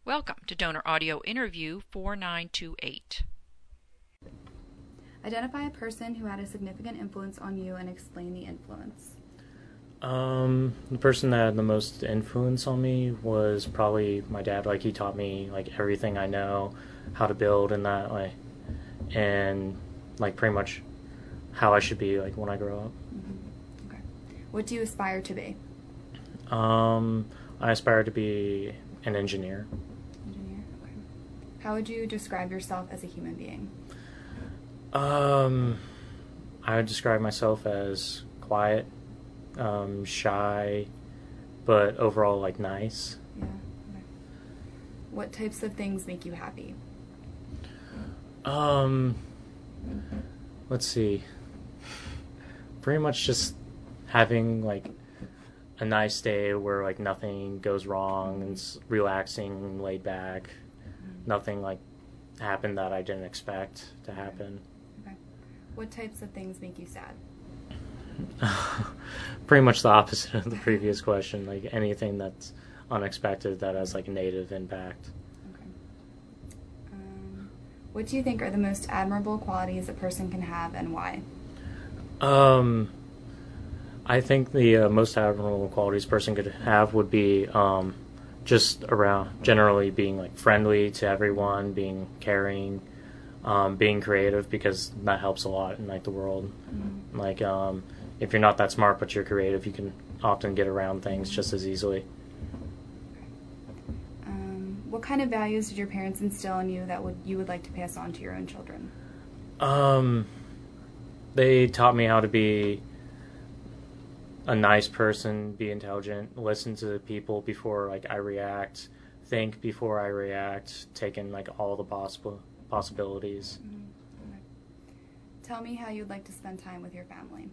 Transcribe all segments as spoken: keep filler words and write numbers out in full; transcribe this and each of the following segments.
Welcome to Donor Audio Interview four nine two eight. Identify a person who had a significant influence on you and explain the influence. Um, the person that had the most influence on me was probably my dad. Like, he taught me, like, everything I know, how to build and that, like, and, like, pretty much how I should be, like, when I grow up. Mm-hmm. Okay. What do you aspire to be? Um, I aspire to be an engineer. Engineer, okay. How would you describe yourself as a human being? Um, I would describe myself as quiet, um, shy, but overall, like, nice. Yeah. Okay. What types of things make you happy? Um, let's see. Pretty much just having, like, a nice day where, like, nothing goes wrong and it's relaxing, laid back. Mm-hmm. Nothing, like, happened that I didn't expect to happen. Okay. What types of things make you sad? Pretty much the opposite of the previous question. Like, anything that's unexpected that has, like, a negative impact. Okay. Um, what do you think are the most admirable qualities a person can have and why? Um, I think the uh, most admirable qualities a person could have would be um, just around generally being, like, friendly to everyone, being caring, um, being creative, because that helps a lot in, like, the world. Mm-hmm. Like, um, if you're not that smart but you're creative, you can often get around things just as easily. Um, what kind of values did your parents instill in you that would you would like to pass on to your own children? Um, they taught me how to be a nice person, be intelligent, listen to people before, like, I react, think before I react, take in, like, all the possible possibilities. Mm-hmm. Okay. Tell me how you'd like to spend time with your family.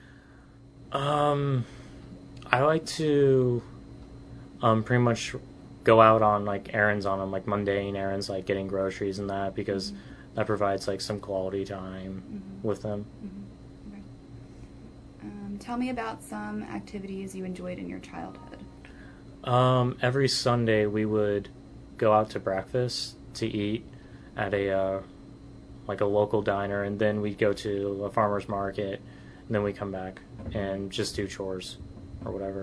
Um, I like to, um, pretty much go out on, like, errands on them, like, mundane errands, like getting groceries and that, because mm-hmm. that provides, like, some quality time mm-hmm. with them. Mm-hmm. Okay. Um, tell me about some activities you enjoyed in your childhood. Um, every Sunday we would go out to breakfast to eat at a, uh, like, a local diner, and then we'd go to a farmer's market, and then we come back and just do chores or whatever.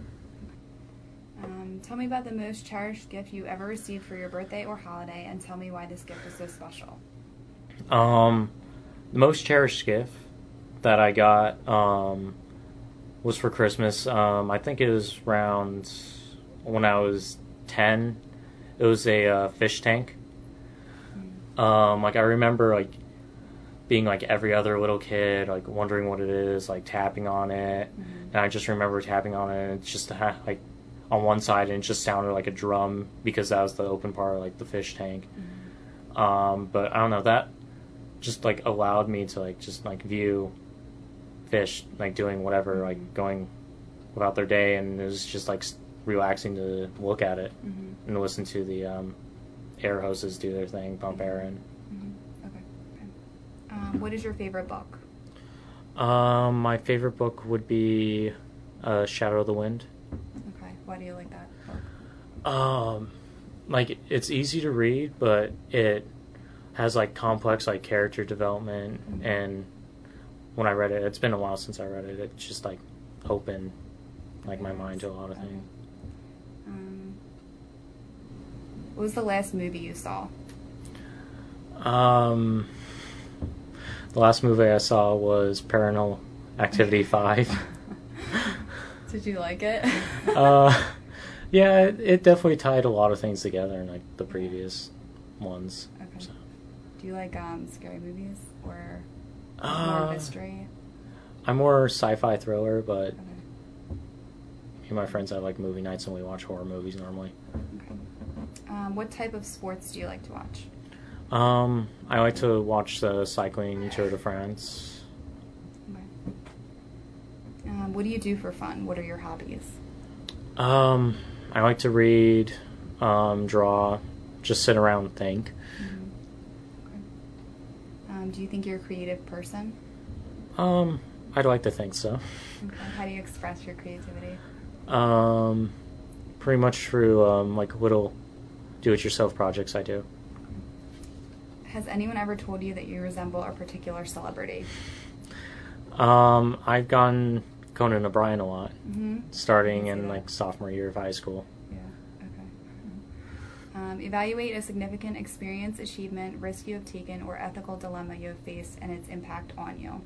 Um, tell me about the most cherished gift you ever received for your birthday or holiday, and tell me why this gift is so special. Um, the most cherished gift that I got um, was for Christmas. Um, I think it was around when I was ten. It was a uh, fish tank. Mm. Um, like, I remember, like, being, like, every other little kid, like, wondering what it is, like, tapping on it. Mm-hmm. And I just remember tapping on it, and it's just, like, on one side, and it just sounded like a drum, because that was the open part of, like, the fish tank. Mm-hmm. Um, but I don't know, that just, like, allowed me to, like, just, like, view fish, like, doing whatever, mm-hmm. like, going about their day, and it was just, like, relaxing to look at it mm-hmm. and listen to the um, air hoses do their thing, pump air in. Um, what is your favorite book? Um, my favorite book would be uh, Shadow of the Wind. Okay. Why do you like that book? Um, like, it's easy to read, but it has, like, complex, like, character development, mm-hmm. and when I read it, it's been a while since I read it, it just, like, opened, like, my mind to a lot of okay. things. Um, what was the last movie you saw? Um... The last movie I saw was Paranormal Activity five. Did you like it? uh, yeah, it, it definitely tied a lot of things together in, like, the previous ones. Okay. So. Do you like um, scary movies or uh, more mystery? I'm more sci-fi thriller, but okay. me and my friends have, like, movie nights and we watch horror movies normally. Okay. Um, what type of sports do you like to watch? Um, I like to watch the cycling Tour de France. Okay. Um, what do you do for fun? What are your hobbies? Um, I like to read, um, draw, just sit around and think. Mm-hmm. Okay. Um, do you think you're a creative person? Um, I'd like to think so. Okay. How do you express your creativity? Um, pretty much through, um, like, little do-it-yourself projects I do. Has anyone ever told you that you resemble a particular celebrity? Um, I've gone Conan O'Brien a lot, Mm-hmm. starting I can see in that. like sophomore year of high school. Yeah, okay. Um, evaluate a significant experience, achievement, risk you have taken, or ethical dilemma you have faced and its impact on you.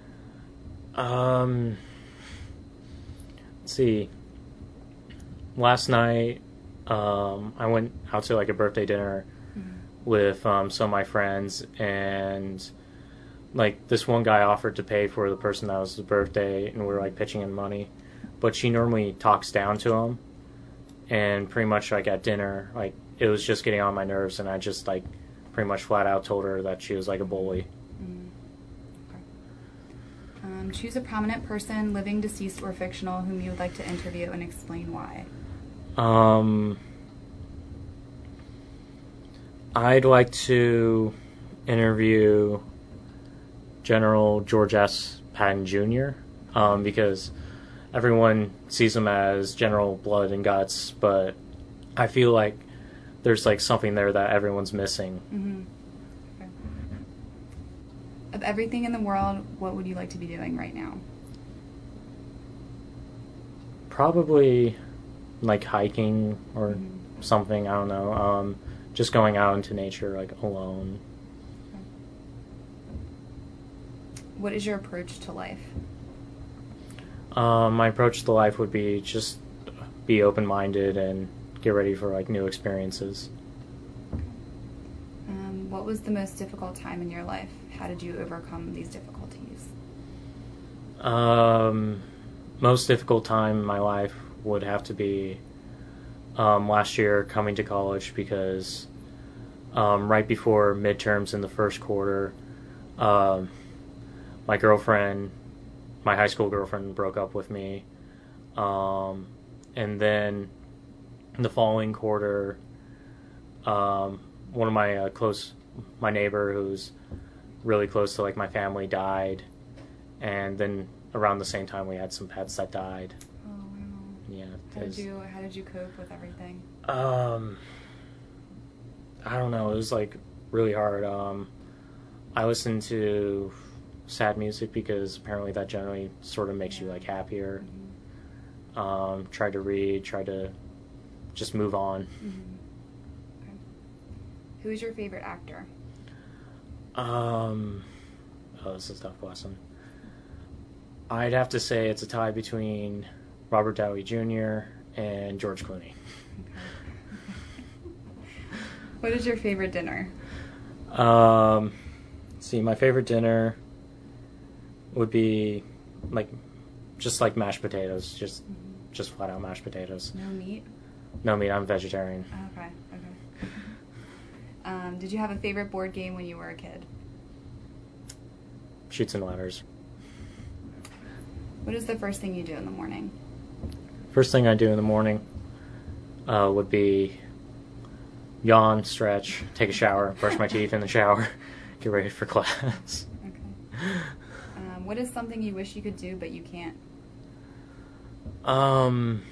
Um, let's see. Last night, um, I went out to like a birthday dinner Mm-hmm. with um, some of my friends, and like this one guy offered to pay for the person that was the birthday, and we were like pitching in money, but she normally talks down to him, and pretty much like at dinner, like it was just getting on my nerves, and I just like pretty much flat out told her that she was like a bully. Mm. Okay. Um, choose a prominent person, living, deceased, or fictional, whom you would like to interview and explain why. Um, I'd like to interview General George S. Patton Junior Um, because everyone sees him as General Blood and Guts, but I feel like there's like something there that everyone's missing. Mm-hmm. Okay. Of everything in the world, what would you like to be doing right now? Probably like hiking or Mhm. something, I don't know. Um, just going out into nature like alone. What is your approach to life? Um, my approach to life would be just be open-minded and get ready for like new experiences. Um, what was the most difficult time in your life? How did you overcome these difficulties? Um, most difficult time in my life would have to be um, last year coming to college, because um, right before midterms in the first quarter, um, my girlfriend, my high school girlfriend, broke up with me. Um, and then in the following quarter, um, one of my uh, close, my neighbor who's really close to like my family died. And then around the same time we had some pets that died. Oh wow! Yeah. How did 'cause, you How did you cope with everything? Um, I don't know. It was like really hard. Um, I listened to sad music because apparently that generally sort of makes you like happier. Mm-hmm. Um, tried to read, tried to just move on. Mm-hmm. Okay. Who is your favorite actor? Um, oh, this is a tough question. I'd have to say it's a tie between Robert Downey Junior and George Clooney. Okay. What is your favorite dinner? Um, see, my favorite dinner would be like just like mashed potatoes, just Mm-hmm. just flat out mashed potatoes. No meat? No meat. I'm vegetarian. Okay, okay. Um, did you have a favorite board game when you were a kid? Shoots and ladders. What is the first thing you do in the morning? First thing I do in the morning uh, would be yawn, stretch, take a shower, brush my teeth in the shower, get ready for class. Okay. Um, what is something you wish you could do but you can't? Um,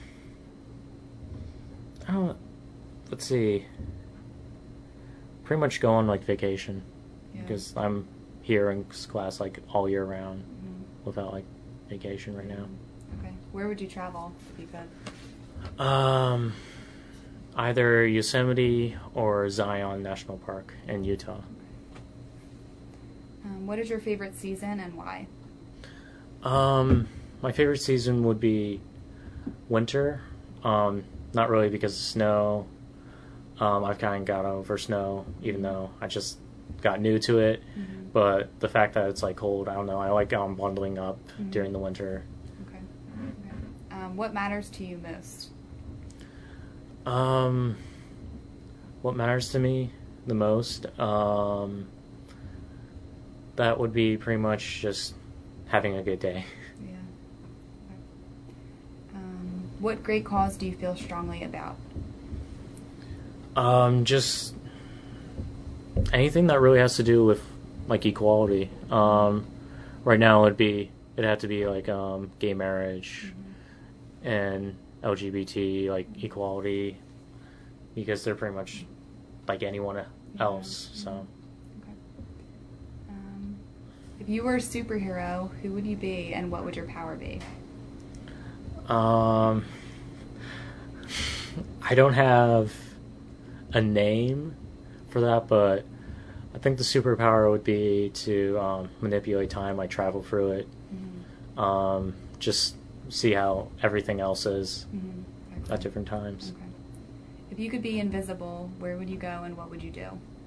I don't. Let's see. Pretty much go on like vacation, Yeah. because I'm here in class like all year round Mhm. without like vacation right now. Okay. Where would you travel if you could? Um, either Yosemite or Zion National Park in Utah. Um, what is your favorite season and why? Um, my favorite season would be winter. Um, not really because of snow. Um, I've kind of got over snow, even though I just got new to it. Mm-hmm. But the fact that it's like cold, I don't know. I like um, bundling up Mhm. during the winter. Okay. Okay. Um, what matters to you most? Um, what matters to me the most? Um, that would be pretty much just having a good day. Yeah. Okay. Um, what great cause do you feel strongly about? Um, just anything that really has to do with like equality. Um, right now it'd be it'd have to be like um, gay marriage Mm-hmm. and L G B T like equality, because they're pretty much like anyone else. Yeah. So, Okay. Um, if you were a superhero, who would you be, and what would your power be? um, I don't have a name for that, but I think the superpower would be to um, manipulate time, like travel through it, Mm-hmm. um, just see how everything else is Mm-hmm. at different times. Okay. If you could be invisible, where would you go, and what would you do?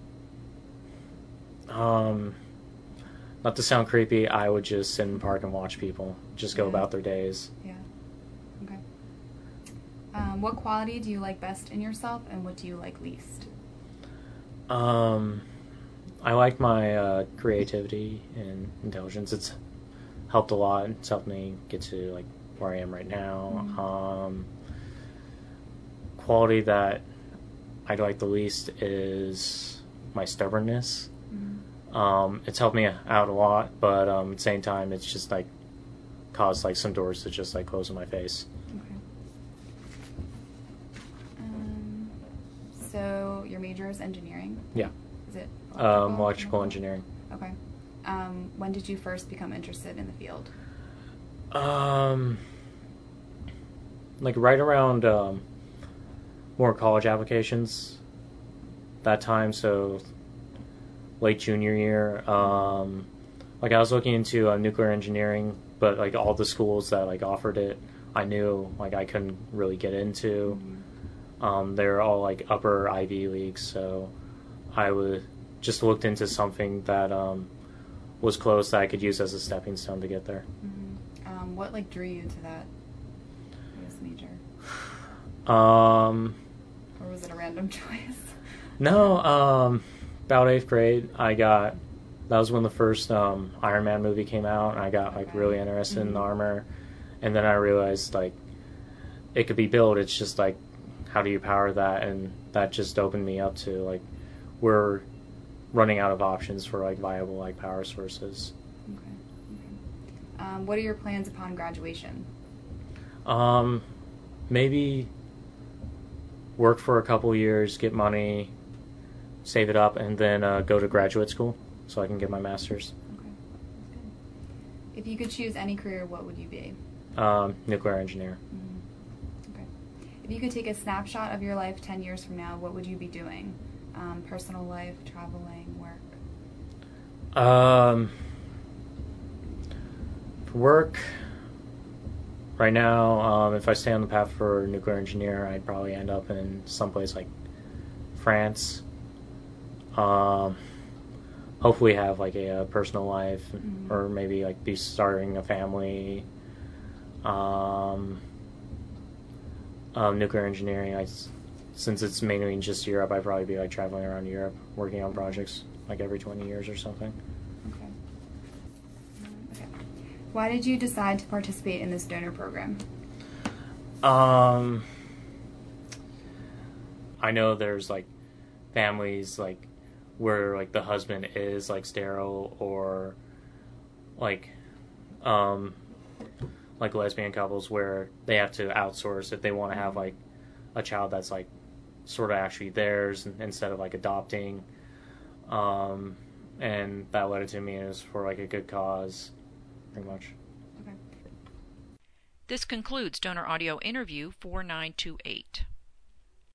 Um, not to sound creepy, I would just sit in the park and watch people just go Yeah. about their days. Yeah. Okay. Um, what quality do you like best in yourself, and what do you like least? Um, I like my uh, creativity and intelligence. It's helped a lot. It's helped me get to like where I am right now. Mhm. Um, quality that I like the least is my stubbornness. Mm-hmm. Um, it's helped me out a lot, but um, at the same time, it's just like caused like some doors to just like close in my face. Okay. Um, so your major is engineering? Yeah. Is it Um, electrical engineering. Okay. Um, when did you first become interested in the field? Um, like right around um, more college applications that time, so late junior year. Um, like I was looking into uh, nuclear engineering, but like all the schools that like offered it, I knew like I couldn't really get into. Mm-hmm. Um, they're all like upper Ivy Leagues, so I would just looked into something that um, was close that I could use as a stepping stone to get there. Mm-hmm. Um, what like drew you to that this major, Um, or was it a random choice? no, um, about eighth grade, I got, that was when the first um, Iron Man movie came out, and I got like Okay. really interested Mm-hmm. in armor, and then I realized like it could be built. It's just like how do you power that, and that just opened me up to like we're running out of options for like viable like power sources. Okay. Okay. Um, what are your plans upon graduation? Um, maybe work for a couple years, get money, save it up, and then uh, go to graduate school so I can get my master's. Okay. That's good. If you could choose any career, what would you be? Um, nuclear engineer. Mm-hmm. Okay. If you could take a snapshot of your life ten years from now, what would you be doing? Um, personal life, traveling, work? Um, for work, right now, um, if I stay on the path for nuclear engineer, I'd probably end up in someplace like France. Um, hopefully have like a, a personal life, Mhm. or maybe like be starting a family. Um, um, nuclear engineering, I, since it's mainly in just Europe, I'd probably be like traveling around Europe, working on projects like every twenty years or something. Okay. Um, okay. Why did you decide to participate in this donor program? Um, I know there's like families like where like the husband is like sterile, or like um like lesbian couples where they have to outsource if they want to have like a child that's like sort of actually theirs instead of like adopting. Um, and that led it to me as for like a good cause, pretty much. Okay. This concludes Donor Audio Interview four nine two eight.